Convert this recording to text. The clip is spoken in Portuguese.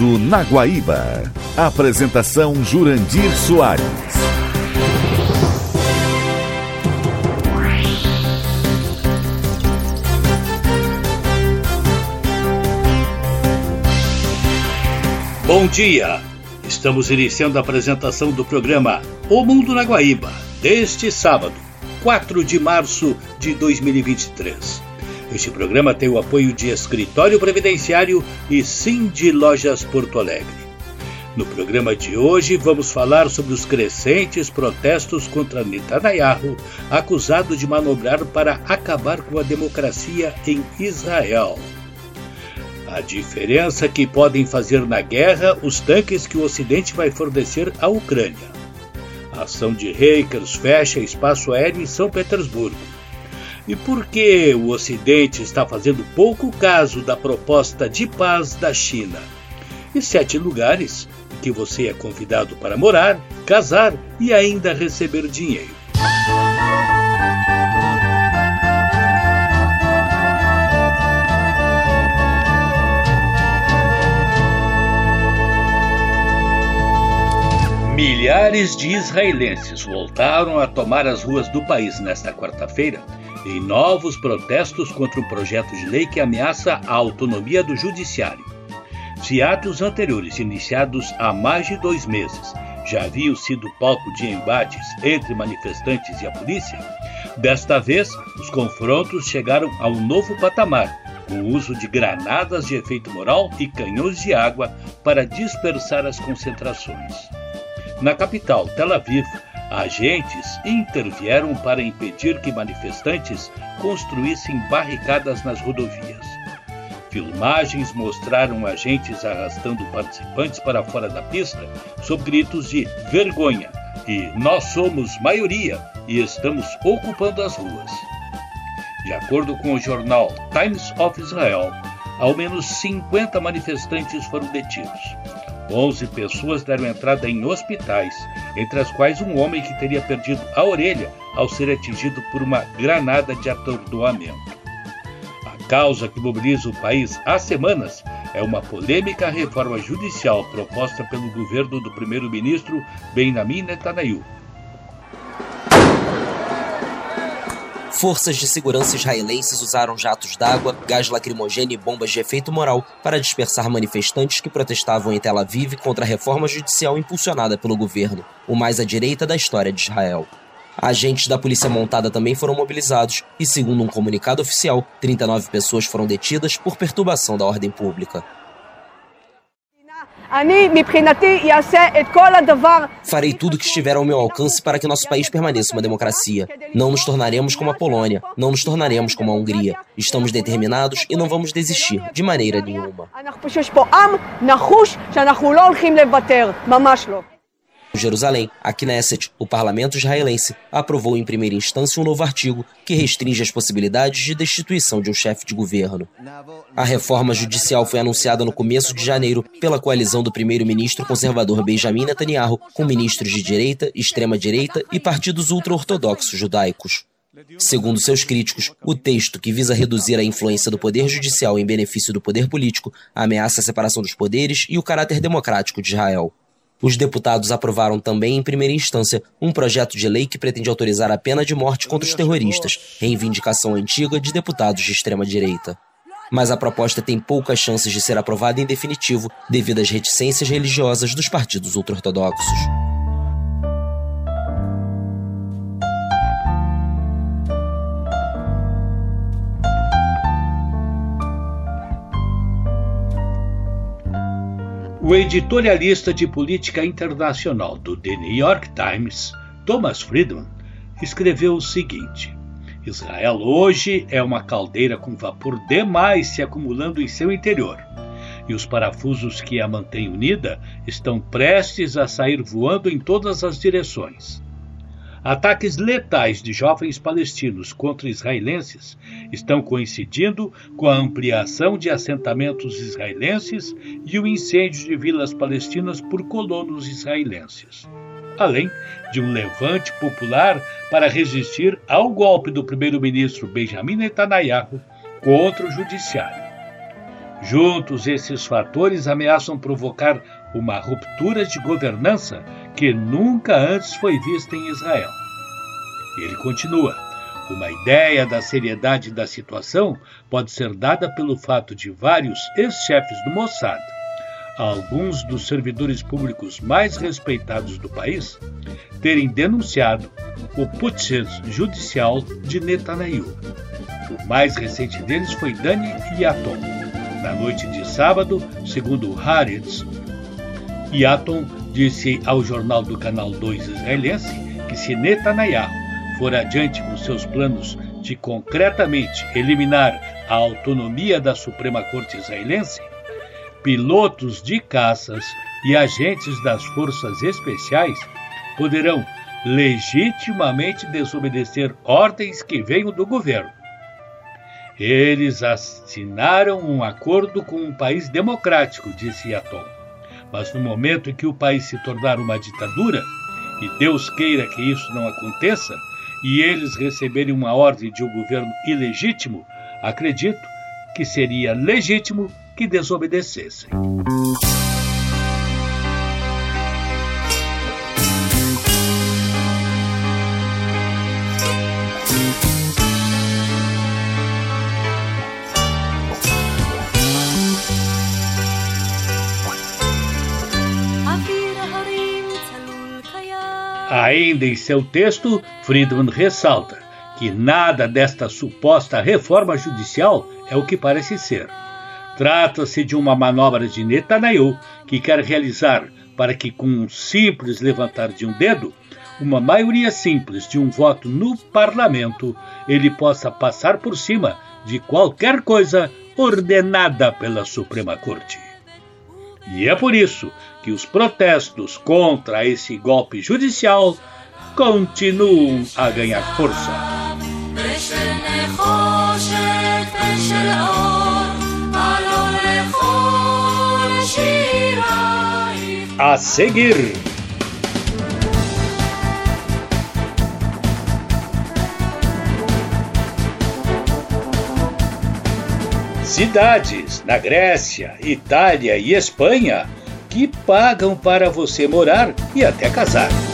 Mundo na Guaíba. Apresentação Jurandir Soares. Bom dia! Estamos iniciando a apresentação do programa O Mundo na Guaíba, deste sábado, 4 de março de 2023. Este programa tem o apoio de Escritório Previdenciário e Sindi Lojas Porto Alegre. No programa de hoje vamos falar sobre os crescentes protestos contra Netanyahu, acusado de manobrar para acabar com a democracia em Israel. A diferença que podem fazer na guerra os tanques que o Ocidente vai fornecer à Ucrânia. A ação de hackers fecha espaço aéreo em São Petersburgo. E por que o Ocidente está fazendo pouco caso da proposta de paz da China? E 7 lugares em que você é convidado para morar, casar e ainda receber dinheiro. Milhares de israelenses voltaram a tomar as ruas do país nesta quarta-feira em novos protestos contra um projeto de lei que ameaça a autonomia do judiciário. Se atos anteriores, iniciados há mais de 2 meses, já haviam sido palco de embates entre manifestantes e a polícia, desta vez os confrontos chegaram a um novo patamar, com o uso de granadas de efeito moral e canhões de água para dispersar as concentrações. Na capital, Tel Aviv, agentes intervieram para impedir que manifestantes construíssem barricadas nas rodovias. Filmagens mostraram agentes arrastando participantes para fora da pista sob gritos de vergonha e nós somos maioria e estamos ocupando as ruas. De acordo com o jornal Times of Israel, ao menos 50 manifestantes foram detidos. 11 pessoas deram entrada em hospitais, entre as quais um homem que teria perdido a orelha ao ser atingido por uma granada de atordoamento. A causa que mobiliza o país há semanas é uma polêmica reforma judicial proposta pelo governo do primeiro-ministro Benjamin Netanyahu. Forças de segurança israelenses usaram jatos d'água, gás lacrimogêneo e bombas de efeito moral para dispersar manifestantes que protestavam em Tel Aviv contra a reforma judicial impulsionada pelo governo, o mais à direita da história de Israel. Agentes da polícia montada também foram mobilizados e, segundo um comunicado oficial, 39 pessoas foram detidas por perturbação da ordem pública. Farei tudo o que estiver ao meu alcance para que nosso país permaneça uma democracia. Não nos tornaremos como a Polônia, não nos tornaremos como a Hungria. Estamos determinados e não vamos desistir, de maneira nenhuma. Em Jerusalém, a Knesset, o parlamento israelense, aprovou em primeira instância um novo artigo que restringe as possibilidades de destituição de um chefe de governo. A reforma judicial foi anunciada no começo de janeiro pela coalizão do primeiro-ministro conservador Benjamin Netanyahu com ministros de direita, extrema-direita e partidos ultra-ortodoxos judaicos. Segundo seus críticos, o texto, que visa reduzir a influência do poder judicial em benefício do poder político, ameaça a separação dos poderes e o caráter democrático de Israel. Os deputados aprovaram também, em primeira instância, um projeto de lei que pretende autorizar a pena de morte contra os terroristas, reivindicação antiga de deputados de extrema-direita. Mas a proposta tem poucas chances de ser aprovada em definitivo, devido às reticências religiosas dos partidos ultra-ortodoxos. O editorialista de política internacional do The New York Times, Thomas Friedman, escreveu o seguinte: Israel hoje é uma caldeira com vapor demais se acumulando em seu interior, e os parafusos que a mantêm unida estão prestes a sair voando em todas as direções. Ataques letais de jovens palestinos contra israelenses estão coincidindo com a ampliação de assentamentos israelenses e o incêndio de vilas palestinas por colonos israelenses, além de um levante popular para resistir ao golpe do primeiro-ministro Benjamin Netanyahu contra o judiciário. Juntos, esses fatores ameaçam provocar uma ruptura de governança que nunca antes foi vista em Israel. Ele continua: uma ideia da seriedade da situação pode ser dada pelo fato de vários ex-chefes do Mossad, alguns dos servidores públicos mais respeitados do país, terem denunciado o putsch judicial de Netanyahu. O mais recente deles foi Dani Yaton. Na noite de sábado, segundo o Haaretz, Yaton disse ao jornal do Canal 2 israelense que se Netanyahu for adiante com seus planos de concretamente eliminar a autonomia da Suprema Corte israelense, pilotos de caças e agentes das forças especiais poderão legitimamente desobedecer ordens que venham do governo. Eles assinaram um acordo com um país democrático, disse Yaton. Mas no momento em que o país se tornar uma ditadura, e Deus queira que isso não aconteça, e eles receberem uma ordem de um governo ilegítimo, acredito que seria legítimo que desobedecessem. Ainda em seu texto, Friedman ressalta que nada desta suposta reforma judicial é o que parece ser. Trata-se de uma manobra de Netanyahu que quer realizar para que, com um simples levantar de um dedo, uma maioria simples de um voto no parlamento, ele possa passar por cima de qualquer coisa ordenada pela Suprema Corte. E é por isso que os protestos contra esse golpe judicial continuam a ganhar força. A seguir, cidades na Grécia, Itália e Espanha que pagam para você morar e até casar.